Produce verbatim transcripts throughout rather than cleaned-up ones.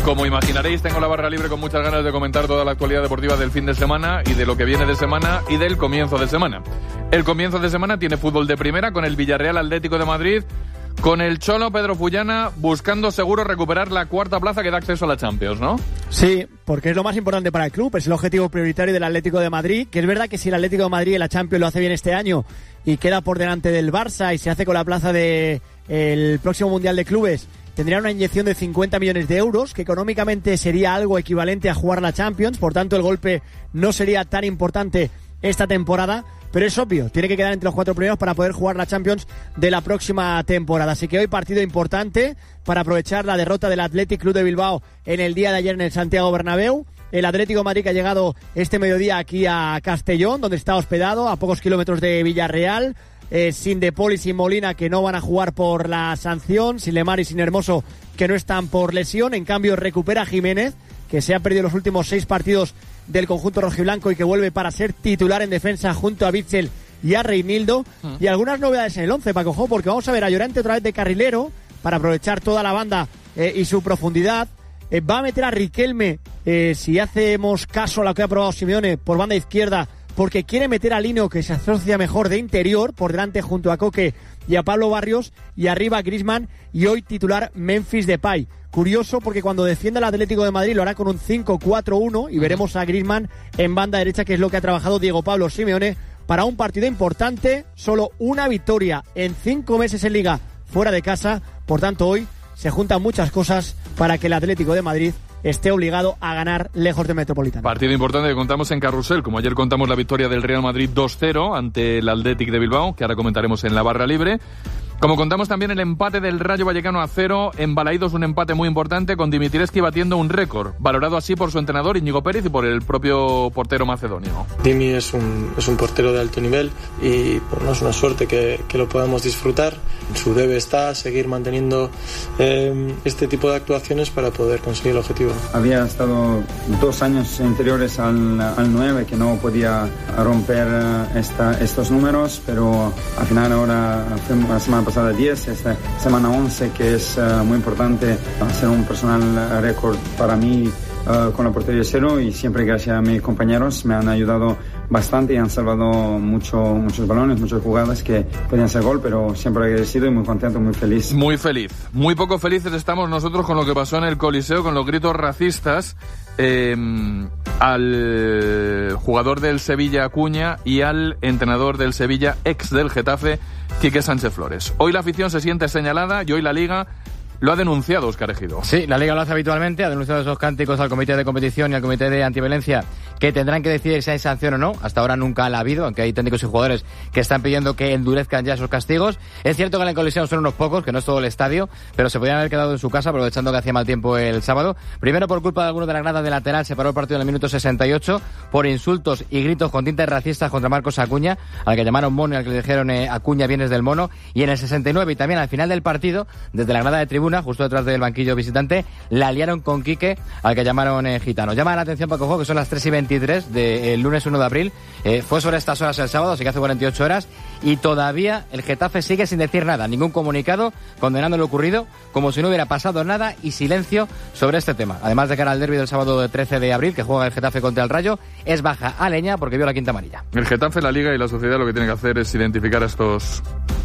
Como imaginaréis, tengo la barra libre con muchas ganas de comentar toda la actualidad deportiva del fin de semana y de lo que viene de semana y del comienzo de semana. El comienzo de semana tiene fútbol de primera con el Villarreal Atlético de Madrid, con el Cholo Pedro Fullana buscando seguro recuperar la cuarta plaza que da acceso a la Champions, ¿no? Sí, porque es lo más importante para el club, es el objetivo prioritario del Atlético de Madrid, que es verdad que si el Atlético de Madrid en la Champions lo hace bien este año y queda por delante del Barça y se hace con la plaza del de próximo Mundial de Clubes, tendría una inyección de cincuenta millones de euros, que económicamente sería algo equivalente a jugar la Champions, por tanto el golpe no sería tan importante esta temporada, pero es obvio, tiene que quedar entre los cuatro primeros para poder jugar la Champions de la próxima temporada. Así que hoy partido importante para aprovechar la derrota del Athletic Club de Bilbao en el día de ayer en el Santiago Bernabéu. El Atlético de Madrid que ha llegado este mediodía aquí a Castellón, donde está hospedado, a pocos kilómetros de Villarreal. Eh, sin De Paul y sin Molina, que no van a jugar por la sanción, sin Lemar y sin Hermoso, que no están por lesión. En cambio recupera a Jiménez, que se ha perdido los últimos seis partidos del conjunto rojiblanco y que vuelve para ser titular en defensa junto a Bitzel y a Reinildo. Mm. Y algunas novedades en el once, Paco Jo, porque vamos a ver a Llorente otra vez de carrilero para aprovechar toda la banda eh, y su profundidad. Eh, va a meter a Riquelme, eh, si hacemos caso a lo que ha probado Simeone, por banda izquierda, porque quiere meter a Lino, que se asocia mejor de interior, por delante junto a Coque y a Pablo Barrios, y arriba Griezmann, y hoy titular Memphis Depay. Curioso, porque cuando defienda el Atlético de Madrid lo hará con un cinco cuatro uno, y veremos a Griezmann en banda derecha, que es lo que ha trabajado Diego Pablo Simeone, para un partido importante. Solo una victoria en cinco meses en Liga fuera de casa, por tanto hoy se juntan muchas cosas para que el Atlético de Madrid esté obligado a ganar lejos de Metropolitano. Partido importante que contamos en Carrusel, como ayer contamos la victoria del Real Madrid dos cero ante el Athletic de Bilbao, que ahora comentaremos en la barra libre. Como contamos también el empate del Rayo Vallecano a cero en Balaídos, un empate muy importante con Dimitrievski batiendo un récord, valorado así por su entrenador Íñigo Pérez y por el propio portero macedonio. Dimi es un, es un portero de alto nivel y bueno, es una suerte que, que lo podamos disfrutar. Su debe está seguir manteniendo eh, este tipo de actuaciones para poder conseguir el objetivo. Había estado dos años anteriores al, al nueve que no podía romper esta, estos números, pero al final ahora la semana pasada diez, esta semana once, que es uh, muy importante hacer un personal récord para mí uh, con la portería cero, y siempre gracias a mis compañeros me han ayudado bastante y han salvado mucho, muchos balones, muchas jugadas que podían ser gol, pero siempre agradecido y muy contento, muy feliz. Muy feliz. Muy poco felices estamos nosotros con lo que pasó en el Coliseo, con los gritos racistas eh, al jugador del Sevilla Acuña y al entrenador del Sevilla, ex del Getafe, Quique Sánchez Flores. Hoy la afición se siente señalada y hoy la Liga lo ha denunciado, Óscar Ejido. Sí, la Liga lo hace habitualmente, ha denunciado esos cánticos al Comité de Competición y al Comité de Antiviolencia, que tendrán que decidir si hay sanción o no. Hasta ahora nunca la ha habido, aunque hay técnicos y jugadores que están pidiendo que endurezcan ya esos castigos. Es cierto que en el Coliseo son unos pocos, que no es todo el estadio, pero se podrían haber quedado en su casa aprovechando que hacía mal tiempo el sábado. Primero por culpa de alguno de la grada de lateral, se paró el partido en el minuto sesenta y ocho por insultos y gritos con tintes racistas contra Marcos Acuña, al que llamaron mono y al que le dijeron eh, Acuña vienes del mono. Y en el sesenta y nueve y también al final del partido, desde la grada de tribuna, justo detrás del banquillo visitante, la liaron con Quique, al que llamaron eh, gitano. Llama la atención, Paco Jo, que son las tres y veintitrés del lunes uno de abril. Eh, fue sobre estas horas el sábado, así que hace cuarenta y ocho horas, y todavía el Getafe sigue sin decir nada, ningún comunicado condenando lo ocurrido, como si no hubiera pasado nada, y silencio sobre este tema. Además de cara al derbi del sábado trece de abril, que juega el Getafe contra el Rayo, es baja a Leña porque vio la quinta amarilla. El Getafe, la Liga y la sociedad lo que tienen que hacer es identificar a estos,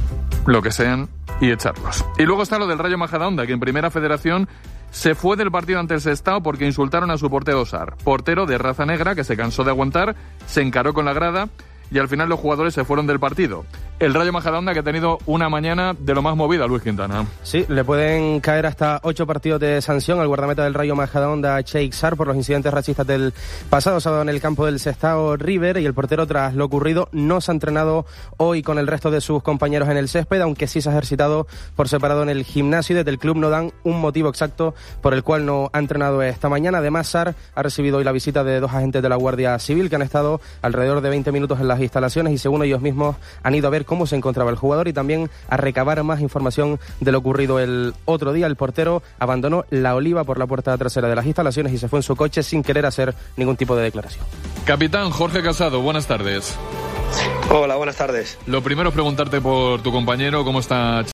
lo que sean, y echarlos. Y luego está lo del Rayo Majadahonda, que en Primera Federación se fue del partido ante el Sestao porque insultaron a su portero Sar, portero de raza negra que se cansó de aguantar, se encaró con la grada y al final los jugadores se fueron del partido. El Rayo Majadahonda, que ha tenido una mañana de lo más movida, Luis Quintana. Sí, le pueden caer hasta ocho partidos de sanción al guardameta del Rayo Majadahonda, Cheikh Sar, por los incidentes racistas del pasado sábado en el campo del Sestao River, y el portero, tras lo ocurrido, no se ha entrenado hoy con el resto de sus compañeros en el césped, aunque sí se ha ejercitado por separado en el gimnasio, y desde el club no dan un motivo exacto por el cual no ha entrenado esta mañana. Además, Sar ha recibido hoy la visita de dos agentes de la Guardia Civil que han estado alrededor de veinte minutos en las instalaciones y, según ellos mismos, han ido a ver cómo se encontraba el jugador y también a recabar más información de lo ocurrido el otro día. El portero abandonó La Oliva por la puerta trasera de las instalaciones y se fue en su coche sin querer hacer ningún tipo de declaración. Capitán Jorge Casado, buenas tardes. Hola, buenas tardes. Lo primero es preguntarte por tu compañero, cómo está